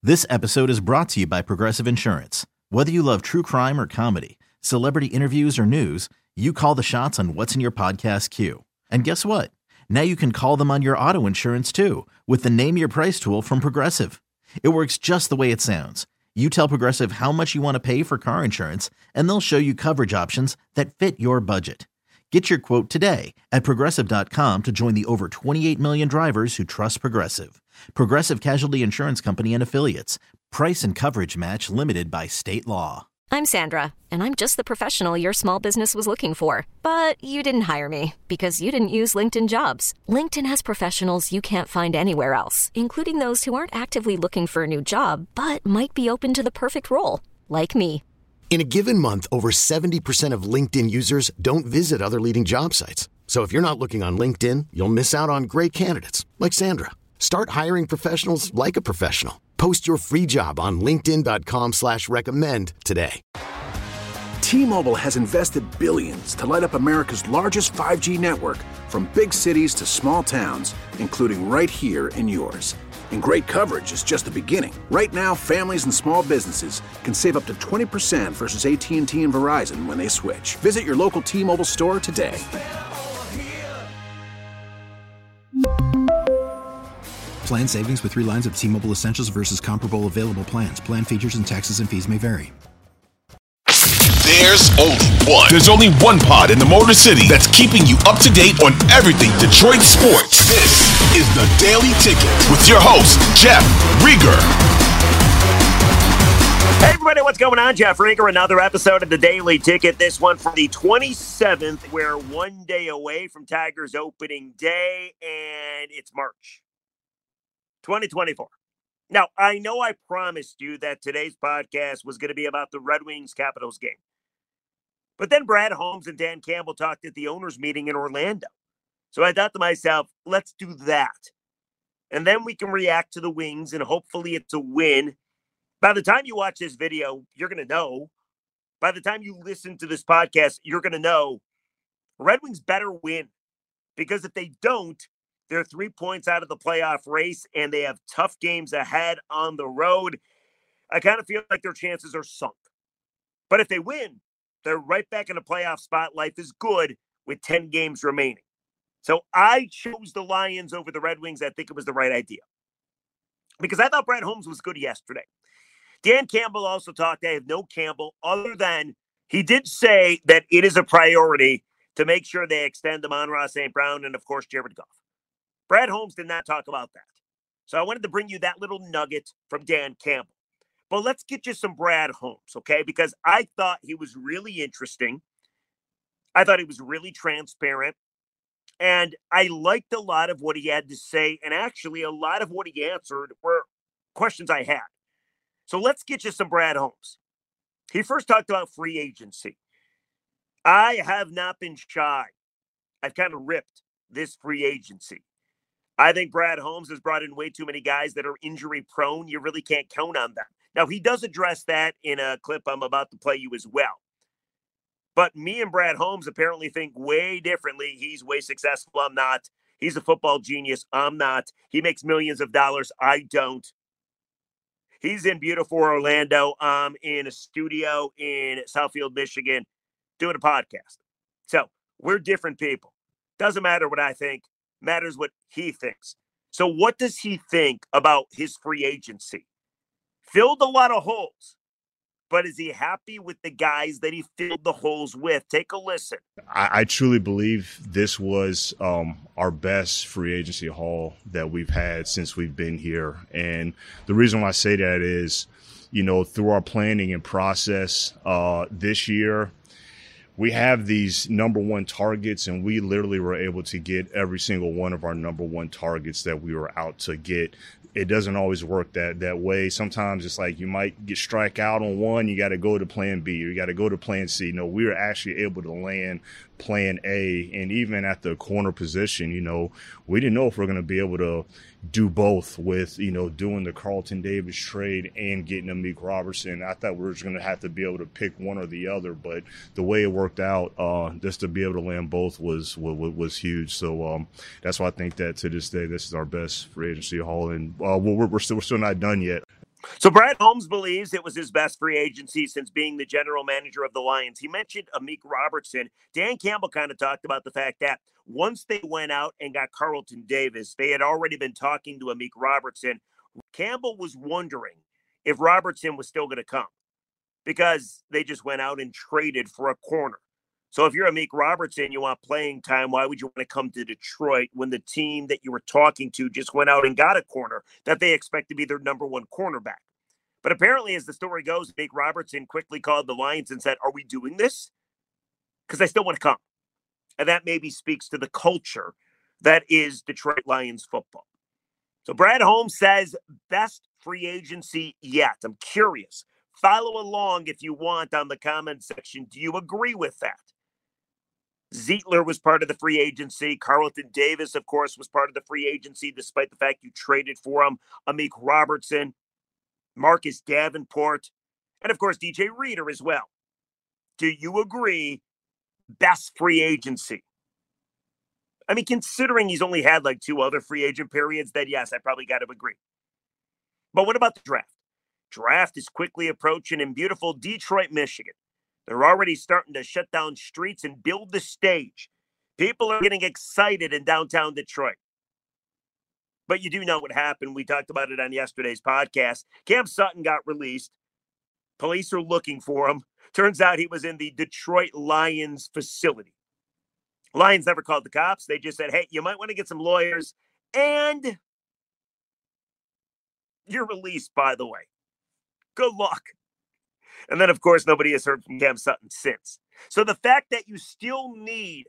This episode is brought to you by Progressive Insurance. Whether you love true crime or comedy, celebrity interviews or news, you call the shots on what's in your podcast queue. And guess what? Now you can call them on your auto insurance too with the Name Your Price tool from Progressive. It works just the way it sounds. You tell Progressive how much you want to pay for car insurance, and they'll show you coverage options that fit your budget. Get your quote today at Progressive.com to join the over 28 million drivers who trust Progressive. Progressive Casualty Insurance Company and Affiliates. Price and coverage match limited by state law. I'm Sandra, and I'm just the professional your small business was looking for. But you didn't hire me because you didn't use LinkedIn Jobs. LinkedIn has professionals you can't find anywhere else, including those who aren't actively looking for a new job, but might be open to the perfect role, like me. In a given month, over 70% of LinkedIn users don't visit other leading job sites. So if you're not looking on LinkedIn, you'll miss out on great candidates like Sandra. Start hiring professionals like a professional. Post your free job on linkedin.com/recommend today. T-Mobile has invested billions to light up America's largest 5G network, from big cities to small towns, including right here in yours. And great coverage is just the beginning. Right now, families and small businesses can save up to 20% versus AT&T and Verizon when they switch. Visit your local T-Mobile store today. Plan savings with 3 lines of T-Mobile Essentials versus comparable available plans. Plan features and taxes and fees may vary. There's only one pod in the Motor City that's keeping you up to date on everything Detroit sports. This is The Daily Ticket with your host, Jeff Rieger. Hey everybody, what's going on? Jeff Rieger, another episode of The Daily Ticket. This one for the 27th. We're one day away from Tigers opening day, and it's March 2024. Now, I know I promised you that today's podcast was going to be about the Red Wings-Capitals game. But then Brad Holmes and Dan Campbell talked at the owners' meeting in Orlando. So I thought to myself, let's do that. And then we can react to the Wings, and hopefully it's a win. By the time you watch this video, you're going to know. By the time you listen to this podcast, you're going to know Red Wings better win. Because if they don't, they're 3 points out of the playoff race, and they have tough games ahead on the road. I kind of feel like their chances are sunk. But if they win, they're right back in a playoff spot. Life is good with 10 games remaining. So I chose the Lions over the Red Wings. I think it was the right idea. Because I thought Brad Holmes was good yesterday. Dan Campbell also talked. I have no Campbell other than he did say that it is a priority to make sure they extend Amon-Ra St. Brown and, of course, Jared Goff. Brad Holmes did not talk about that. So I wanted to bring you that little nugget from Dan Campbell. But let's get you some Brad Holmes, okay? Because I thought he was really interesting. I thought he was really transparent. And I liked a lot of what he had to say. And actually, a lot of what he answered were questions I had. So let's get you some Brad Holmes. He first talked about free agency. I have not been shy. I've kind of ripped this free agency. I think Brad Holmes has brought in way too many guys that are injury prone. You really can't count on them. Now, he does address that in a clip I'm about to play you as well. But me and Brad Holmes apparently think way differently. He's way successful. I'm not. He's a football genius. I'm not. He makes millions of dollars. I don't. He's in beautiful Orlando. I'm in a studio in Southfield, Michigan, doing a podcast. So we're different people. Doesn't matter what I think. Matters what he thinks. So what does he think about his free agency? Filled a lot of holes, but is he happy with the guys that he filled the holes with? Take a listen. I truly believe this was our best free agency haul that we've had since we've been here. And the reason why I say that is, you know, through our planning and process this year, we have these number one targets, and we literally were able to get every single one of our number one targets that we were out to get. It doesn't always work that way. Sometimes it's like you might get strike out on one, you got to go to plan B, or you got to go to plan C. No, we were actually able to land plan A. And even at the corner position, you know, we didn't know if we're going to be able to do both with, you know, doing the Carlton Davis trade and getting Amik Robertson. I thought we were just going to have to be able to pick one or the other, but the way it worked out, just to be able to land both was huge. So that's why I think that to this day, this is our best free agency haul. And we're still not done yet. So Brad Holmes believes it was his best free agency since being the general manager of the Lions. He mentioned Amik Robertson. Dan Campbell kind of talked about the fact that once they went out and got Carlton Davis, they had already been talking to Amik Robertson. Campbell was wondering if Robertson was still going to come because they just went out and traded for a corner. So if you're Amik Robertson, you want playing time, why would you want to come to Detroit when the team that you were talking to just went out and got a corner that they expect to be their number one cornerback? But apparently, as the story goes, Amik Robertson quickly called the Lions and said, "Are we doing this? Because I still want to come." And that maybe speaks to the culture that is Detroit Lions football. So Brad Holmes says, best free agency yet. I'm curious. Follow along if you want on the comment section. Do you agree with that? Zeitler was part of the free agency. Carlton Davis, of course, was part of the free agency, despite the fact you traded for him. Amik Robertson, Marcus Davenport, and, of course, DJ Reader as well. Do you agree? Best free agency? I mean, considering he's only had like 2 other free agent periods, then yes, I probably got to agree. But what about the draft? Draft is quickly approaching in beautiful Detroit, Michigan. They're already starting to shut down streets and build the stage. People are getting excited in downtown Detroit. But you do know what happened. We talked about it on yesterday's podcast. Cam Sutton got released. Police are looking for him. Turns out he was in the Detroit Lions facility. Lions never called the cops. They just said, hey, you might want to get some lawyers. And you're released, by the way. Good luck. And then, of course, nobody has heard from Cam Sutton since. So the fact that you still need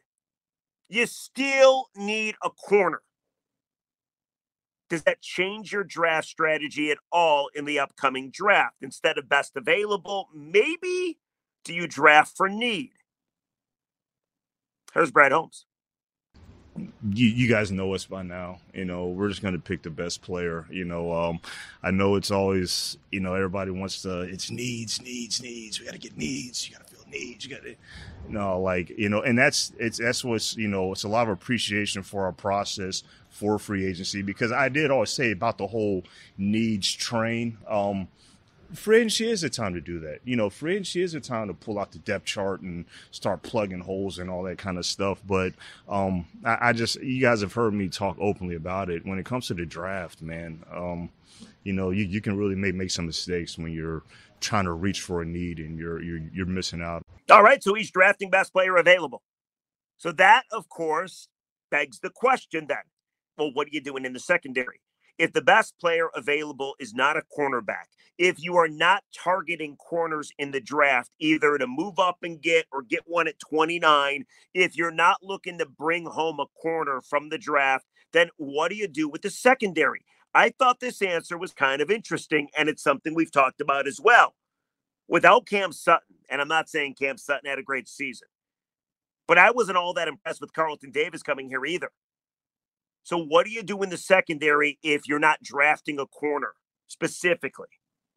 a corner, does that change your draft strategy at all in the upcoming draft? Instead of best available, maybe do you draft for need? Here's Brad Holmes. You guys know us by now. We're just going to pick the best player. I know it's always, everybody wants to, it's needs. We got to get needs. You got to fill needs. You got to, and that's what's, it's a lot of appreciation for our process for free agency, because I did always say about the whole needs train. Free agency is a time to do that. Free agency is a time to pull out the depth chart and start plugging holes and all that kind of stuff. But I just, you guys have heard me talk openly about it. When it comes to the draft, man, you can really make some mistakes when you're trying to reach for a need and you're missing out. All right, so he's drafting best player available. So that, of course, begs the question then. Well, what are you doing in the secondary? If the best player available is not a cornerback, if you are not targeting corners in the draft, either to move up and get one at 29, if you're not looking to bring home a corner from the draft, then what do you do with the secondary? I thought this answer was kind of interesting, and it's something we've talked about as well. Without Cam Sutton, and I'm not saying Cam Sutton had a great season, but I wasn't all that impressed with Carlton Davis coming here either. So what do you do in the secondary if you're not drafting a corner specifically?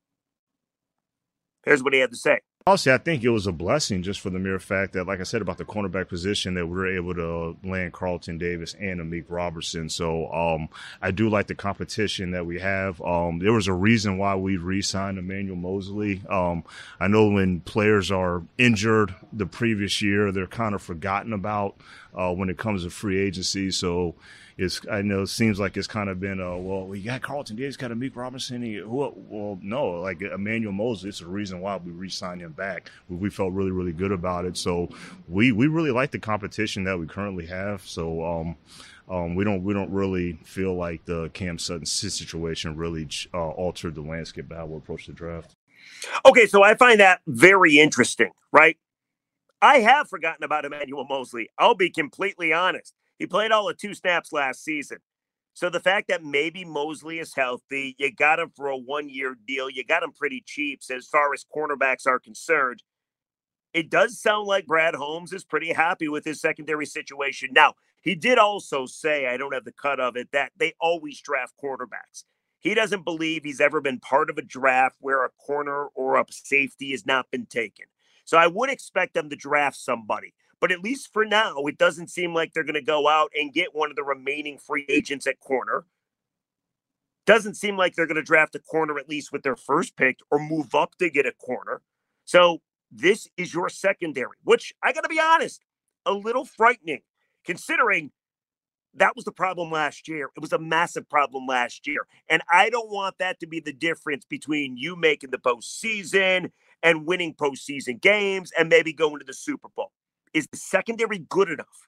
Here's what he had to say. Also, I think it was a blessing just for the mere fact that, like I said about the cornerback position, that we were able to land Carlton Davis and Amik Robertson. So I do like the competition that we have. There was a reason why we re-signed Emmanuel Moseley. I know when players are injured the previous year, they're kind of forgotten about when it comes to free agency. So I know it seems like it's kind of been, we got Carlton Davis, got Amik Robertson. Well, no, like Emmanuel Moseley, it's the reason why we re-signed him back. We felt really, really good about it. So we really like the competition that we currently have. So we don't really feel like the Cam Sutton situation really altered the landscape of how we approach the draft. Okay, so I find that very interesting, right? I have forgotten about Emmanuel Moseley. I'll be completely honest. He played all of 2 snaps last season. So the fact that maybe Moseley is healthy, you got him for a 1-year deal, you got him pretty cheap as far as cornerbacks are concerned. It does sound like Brad Holmes is pretty happy with his secondary situation. Now, he did also say, I don't have the cut of it, that they always draft quarterbacks. He doesn't believe he's ever been part of a draft where a corner or a safety has not been taken. So I would expect them to draft somebody. But at least for now, it doesn't seem like they're going to go out and get one of the remaining free agents at corner. Doesn't seem like they're going to draft a corner, at least with their first pick, or move up to get a corner. So this is your secondary, which I got to be honest, a little frightening considering that was the problem last year. It was a massive problem last year. And I don't want that to be the difference between you making the postseason and winning postseason games and maybe going to the Super Bowl. Is the secondary good enough?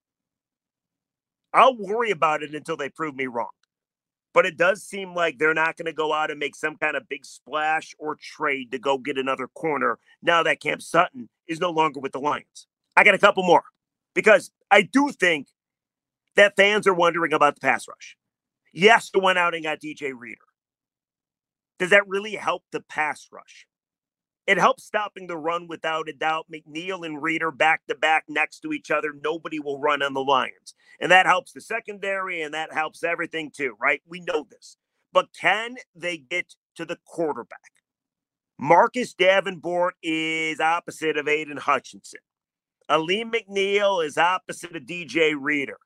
I'll worry about it until they prove me wrong. But it does seem like they're not going to go out and make some kind of big splash or trade to go get another corner now that Cam Sutton is no longer with the Lions. I got a couple more because I do think that fans are wondering about the pass rush. Yes, they went out and got DJ Reader. Does that really help the pass rush? It helps stopping the run without a doubt. McNeil and Reader back-to-back next to each other. Nobody will run on the Lions. And that helps the secondary, and that helps everything too, right? We know this. But can they get to the quarterback? Marcus Davenport is opposite of Aiden Hutchinson. Aleem McNeil is opposite of DJ Reader.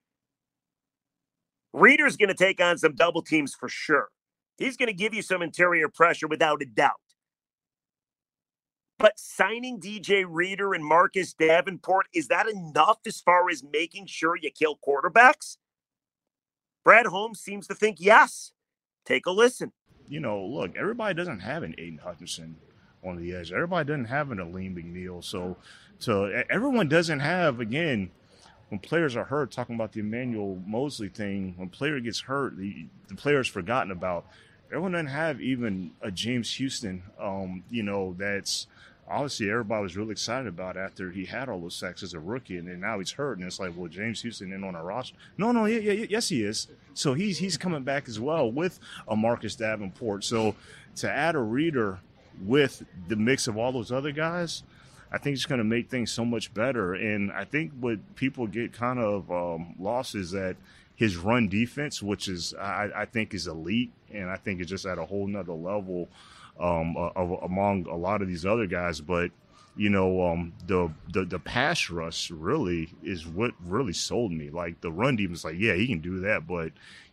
Reader's going to take on some double teams for sure. He's going to give you some interior pressure without a doubt. But signing DJ Reader and Marcus Davenport, is that enough as far as making sure you kill quarterbacks? Brad Holmes seems to think yes. Take a listen. You know, look, everybody doesn't have an Aiden Hutchinson on the edge. Everybody doesn't have an Aleem McNeil. So everyone doesn't have, again, when players are hurt, talking about the Emmanuel Mosley thing, when a player gets hurt, the player's forgotten about. Everyone doesn't have even a James Houston, that's obviously everybody was really excited about after he had all those sacks as a rookie, and then now he's hurt, and it's like, well, James Houston isn't on our roster. Yes, he is. So he's coming back as well with a Marcus Davenport. So to add a Reader with the mix of all those other guys, I think it's going to make things so much better. And I think what people get kind of lost is that his run defense, which is I think is elite, and I think it's just at a whole nother level among a lot of these other guys. But the pass rush really is what really sold me. Like the run defense, like yeah, he can do that, but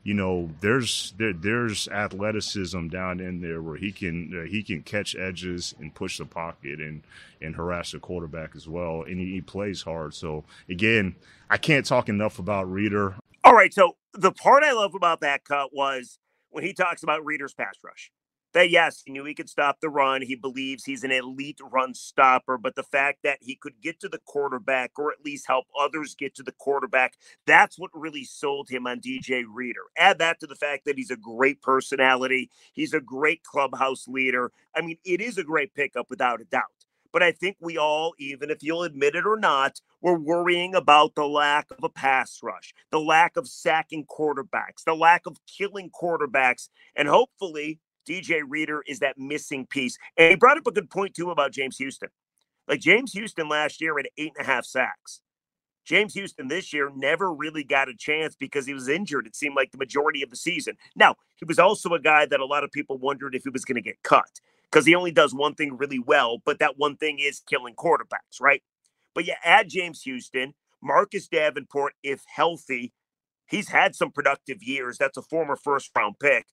there's athleticism down in there where he can catch edges and push the pocket and harass the quarterback as well, and he plays hard. So again, I can't talk enough about Reader. All right, so the part I love about that cut was when he talks about Reader's pass rush. That, yes, he knew he could stop the run. He believes he's an elite run stopper. But the fact that he could get to the quarterback or at least help others get to the quarterback, that's what really sold him on DJ Reader. Add that to the fact that he's a great personality. He's a great clubhouse leader. I mean, it is a great pickup without a doubt. But I think we all, even if you'll admit it or not, we're worrying about the lack of a pass rush, the lack of sacking quarterbacks, the lack of killing quarterbacks, and hopefully DJ Reader is that missing piece. And he brought up a good point, too, about James Houston. Like, James Houston last year had 8.5 sacks. James Houston this year never really got a chance because he was injured, it seemed like, the majority of the season. Now, he was also a guy that a lot of people wondered if he was going to get cut because he only does one thing really well, but that one thing is killing quarterbacks, right? But you add James Houston, Marcus Davenport, if healthy, he's had some productive years. That's a former first-round pick.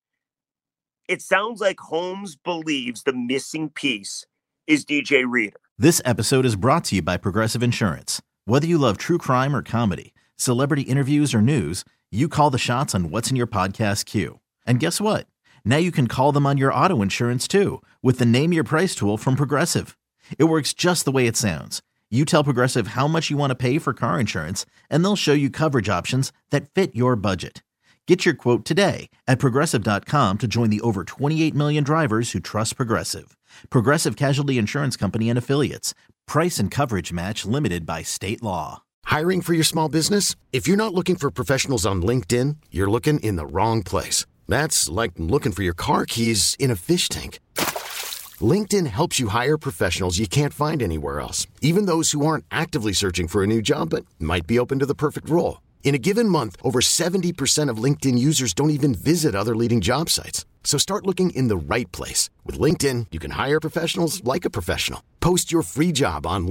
It sounds like Holmes believes the missing piece is DJ Reader. This episode is brought to you by Progressive Insurance. Whether you love true crime or comedy, celebrity interviews or news, you call the shots on what's in your podcast queue. And guess what? Now you can call them on your auto insurance too with the Name Your Price tool from Progressive. It works just the way it sounds. You tell Progressive how much you want to pay for car insurance, and they'll show you coverage options that fit your budget. Get your quote today at Progressive.com to join the over 28 million drivers who trust Progressive. Progressive Casualty Insurance Company and Affiliates. Price and coverage match limited by state law. Hiring for your small business? If you're not looking for professionals on LinkedIn, you're looking in the wrong place. That's like looking for your car keys in a fish tank. LinkedIn helps you hire professionals you can't find anywhere else, even those who aren't actively searching for a new job but might be open to the perfect role. In a given month, over 70% of LinkedIn users don't even visit other leading job sites. So start looking in the right place. With LinkedIn, you can hire professionals like a professional. Post your free job on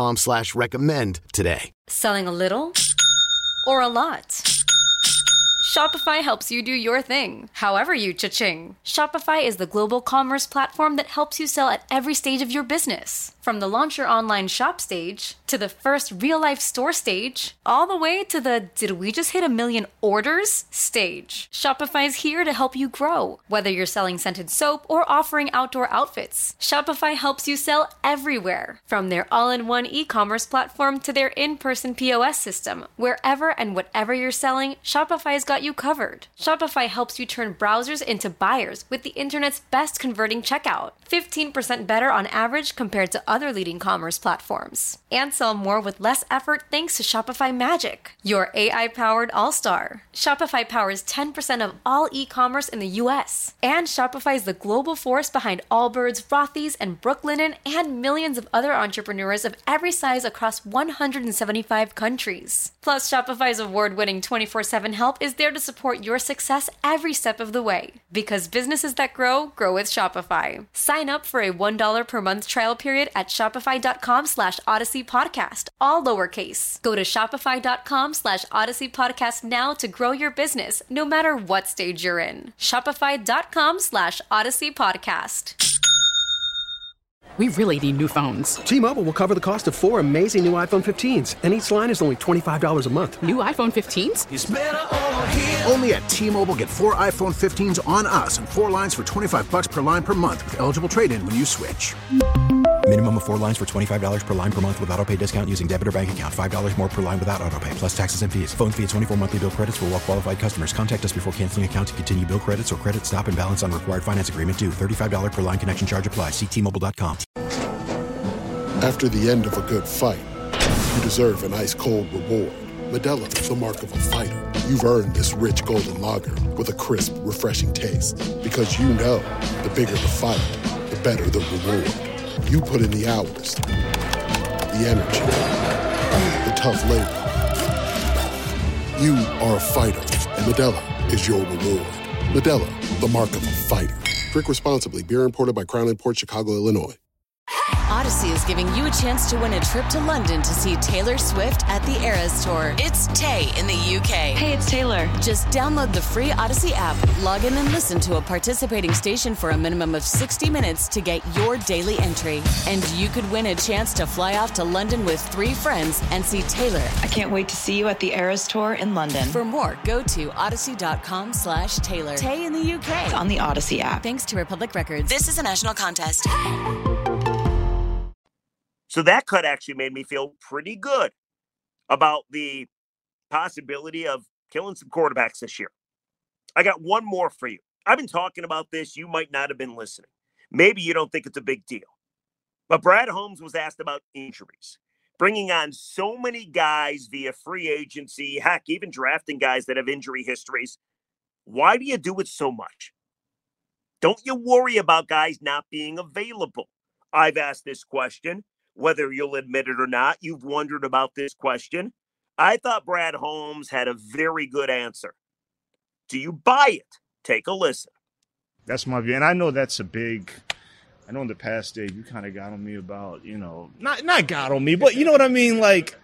linkedin.com/recommend today. Selling a little or a lot? Shopify helps you do your thing, however you cha-ching. Shopify is the global commerce platform that helps you sell at every stage of your business. From the launch your online shop stage, to the first real-life store stage, all the way to the did we just hit 1 million orders stage. Shopify's here to help you grow. Whether you're selling scented soap or offering outdoor outfits, Shopify helps you sell everywhere. From their all-in-one e-commerce platform to their in-person POS system, wherever and whatever you're selling, Shopify's got you covered. Shopify helps you turn browsers into buyers with the internet's best converting checkout. 15% better on average compared to other leading commerce platforms. And sell more with less effort thanks to Shopify Magic, your AI-powered all-star. Shopify powers 10% of all e-commerce in the U.S. And Shopify is the global force behind Allbirds, Rothy's, and Brooklinen, and millions of other entrepreneurs of every size across 175 countries. Plus, Shopify's award-winning 24/7 help is there to support your success every step of the way. Because businesses that grow, grow with Shopify. Sign up for a $1 per month trial period at shopify.com/Odyssey Podcast, all lowercase. Go to shopify.com/Odyssey Podcast now to grow your business, no matter what stage you're in. Shopify.com/Odyssey Podcast. We really need new phones. T-Mobile will cover the cost of 4 amazing new iPhone 15s, and each line is only $25 a month. New iPhone 15s? It's better over here. Only at T-Mobile, get 4 iPhone 15s on us and 4 lines for $25 per line per month with eligible trade-in when you switch. Minimum of 4 lines for $25 per line per month with autopay discount using debit or bank account. $5 more per line without autopay, plus taxes and fees. Phone fee at 24 monthly bill credits for well-qualified customers. Contact us before canceling account to continue bill credits or credit stop and balance on required finance agreement due. $35 per line connection charge applies. See T-Mobile.com. After the end of a good fight, you deserve an ice-cold reward. Modelo is the mark of a fighter. You've earned this rich golden lager with a crisp, refreshing taste. Because you know, the bigger the fight, the better the reward. You put in the hours, the energy, the tough labor. You are a fighter, and Modelo is your reward. Modelo, the mark of a fighter. Drink responsibly. Beer imported by Crown Imports, Chicago, Illinois. Odyssey is giving you a chance to win a trip to London to see Taylor Swift at the Eras Tour. It's Tay in the UK. Hey, it's Taylor. Just download the free Odyssey app, log in and listen to a participating station for a minimum of 60 minutes to get your daily entry. And you could win a chance to fly off to London with 3 friends and see Taylor. I can't wait to see you at the Eras Tour in London. For more, go to odyssey.com/Taylor. Tay in the UK. It's on the Odyssey app. Thanks to Republic Records. This is a national contest. So that cut actually made me feel pretty good about the possibility of killing some quarterbacks this year. I got one more for you. I've been talking about this. You might not have been listening. Maybe you don't think it's a big deal. But Brad Holmes was asked about injuries. Bringing on so many guys via free agency, heck, even drafting guys that have injury histories. Why do you do it so much? Don't you worry about guys not being available? I've asked this question. Whether you'll admit it or not, you've wondered about this question. I thought Brad Holmes had a very good answer. Do you buy it? Take a listen. That's my view. And I know that's a big, I know in the past, Dave, you kind of got on me about, not got on me, but you know what I mean? Like,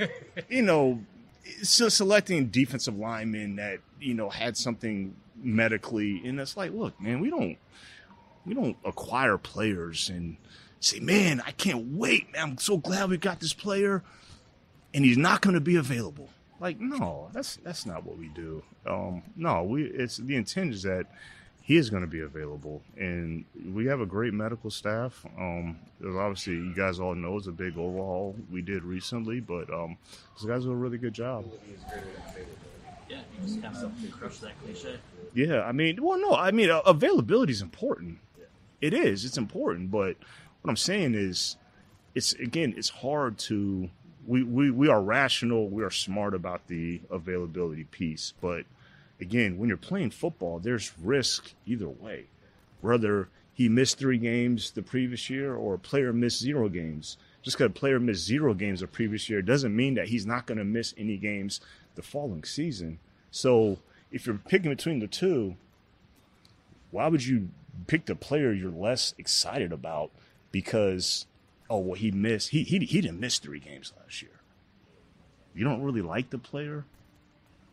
so selecting defensive linemen that, had something medically. And it's like, look, man, we don't acquire players and say, man, I can't wait. Man, I'm so glad we got this player, and he's not going to be available. Like, no, that's not what we do. It's the intent is that he is going to be available, and we have a great medical staff. Obviously, you guys all know it's a big overhaul we did recently, but those guys do a really good job. Yeah, you just have something to crush that cliche. Yeah, availability is important. Yeah. It is. It's important, but what I'm saying is, it's hard to we are rational, we are smart about the availability piece, but again, when you're playing football, there's risk either way. Whether he missed 3 games the previous year or a player missed 0 games. Just because a player missed 0 games the previous year doesn't mean that he's not going to miss any games the following season. So if you're picking between the two, why would you pick the player you're less excited about? Because, he missed. He didn't miss 3 games last year. You don't really like the player?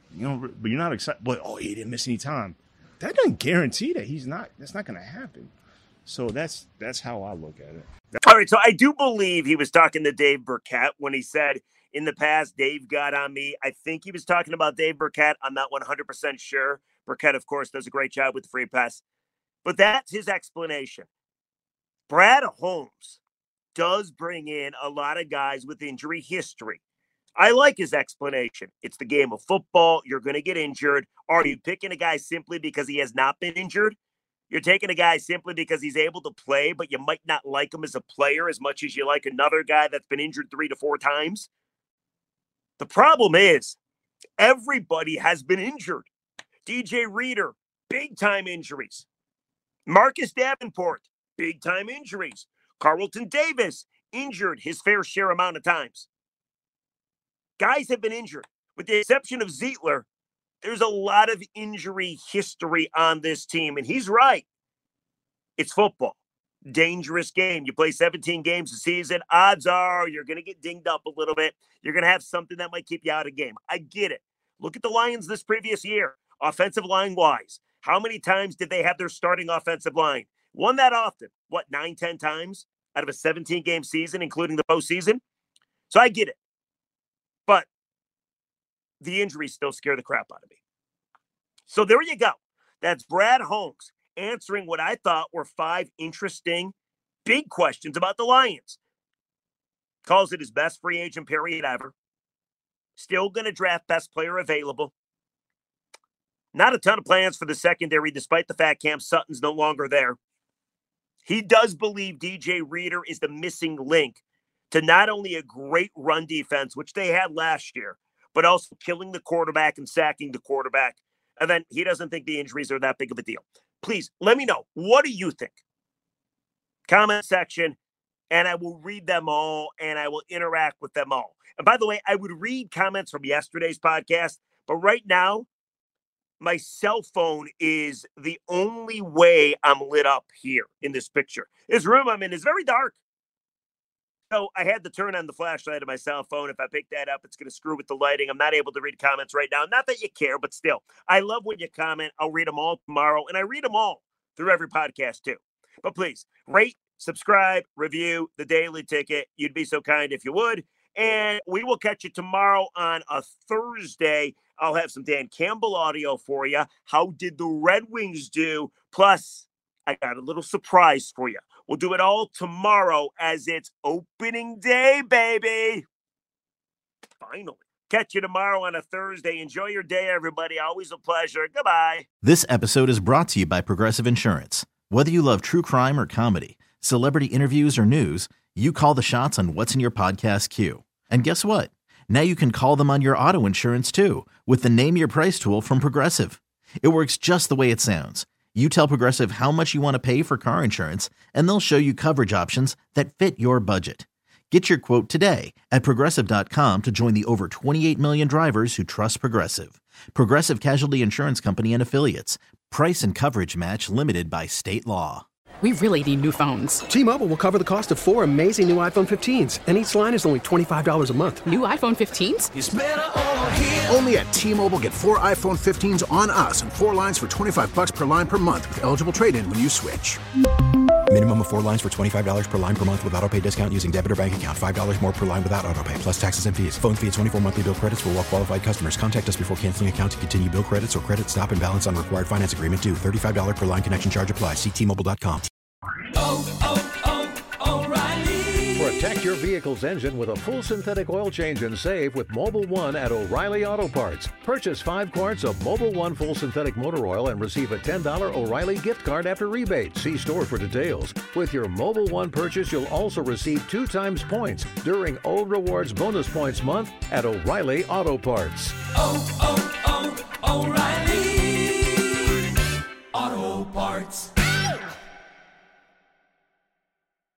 but you're not excited. But, he didn't miss any time. That doesn't guarantee that that's not going to happen. So that's how I look at it. All right, so I do believe he was talking to Dave Burkett when he said, in the past, Dave got on me. I think he was talking about Dave Burkett. I'm not 100% sure. Burkett, of course, does a great job with the free pass. But that's his explanation. Brad Holmes does bring in a lot of guys with injury history. I like his explanation. It's the game of football. You're going to get injured. Are you picking a guy simply because he has not been injured? You're taking a guy simply because he's able to play, but you might not like him as a player as much as you like another guy that's been injured 3 to 4 times. The problem is everybody has been injured. DJ Reader, big-time injuries. Marcus Davenport, big-time injuries. Carlton Davis, injured his fair share amount of times. Guys have been injured. With the exception of Zeitler, there's a lot of injury history on this team, and he's right. It's football. Dangerous game. You play 17 games a season. Odds are you're going to get dinged up a little bit. You're going to have something that might keep you out of game. I get it. Look at the Lions this previous year, offensive line-wise. How many times did they have their starting offensive line? One that often. 9, 10 times out of a 17-game season, including the postseason? So I get it. But the injuries still scare the crap out of me. So there you go. That's Brad Holmes answering what I thought were 5 interesting, big questions about the Lions. Calls it his best free agent period ever. Still going to draft best player available. Not a ton of plans for the secondary, despite the fact Cam Sutton's no longer there. He does believe DJ Reader is the missing link to not only a great run defense, which they had last year, but also killing the quarterback and sacking the quarterback. And then he doesn't think the injuries are that big of a deal. Please, let me know. What do you think? Comment section, and I will read them all, and I will interact with them all. And by the way, I would read comments from yesterday's podcast, but right now, my cell phone is the only way I'm lit up here in this picture. This room I'm in is very dark. So I had to turn on the flashlight of my cell phone. If I pick that up, it's going to screw with the lighting. I'm not able to read comments right now. Not that you care, but still. I love when you comment. I'll read them all tomorrow, and I read them all through every podcast too. But please, rate, subscribe, review The Daily Ticket. You'd be so kind if you would. And we will catch you tomorrow on a Thursday. I'll have some Dan Campbell audio for you. How did the Red Wings do? Plus, I got a little surprise for you. We'll do it all tomorrow as it's opening day, baby. Finally. Catch you tomorrow on a Thursday. Enjoy your day, everybody. Always a pleasure. Goodbye. This episode is brought to you by Progressive Insurance. Whether you love true crime or comedy, celebrity interviews or news, you call the shots on what's in your podcast queue. And guess what? Now you can call them on your auto insurance too with the Name Your Price tool from Progressive. It works just the way it sounds. You tell Progressive how much you want to pay for car insurance, and they'll show you coverage options that fit your budget. Get your quote today at Progressive.com to join the over 28 million drivers who trust Progressive. Progressive Casualty Insurance Company and Affiliates. Price and coverage match limited by state law. We really need new phones. T-Mobile will cover the cost of 4 amazing new iPhone 15s, and each line is only $25 a month. New iPhone 15s? It's better over here. Only at T-Mobile, get 4 iPhone 15s on us and 4 lines for $25 per line per month with eligible trade-in when you switch. Minimum of 4 lines for $25 per line per month with autopay discount using debit or bank account. $5 more per line without autopay, plus taxes and fees. Phone fee at 24 monthly bill credits for well-qualified customers. Contact us before canceling account to continue bill credits or credit stop and balance on required finance agreement due. $35 per line connection charge applies. See T-Mobile.com. O'Reilly. Protect your vehicle's engine with a full synthetic oil change and save with Mobil 1 at O'Reilly Auto Parts. Purchase 5 quarts of Mobil 1 full synthetic motor oil and receive a $10 O'Reilly gift card after rebate. See store for details. With your Mobil 1 purchase, you'll also receive 2 times points during O Rewards Bonus Points Month at O'Reilly Auto Parts.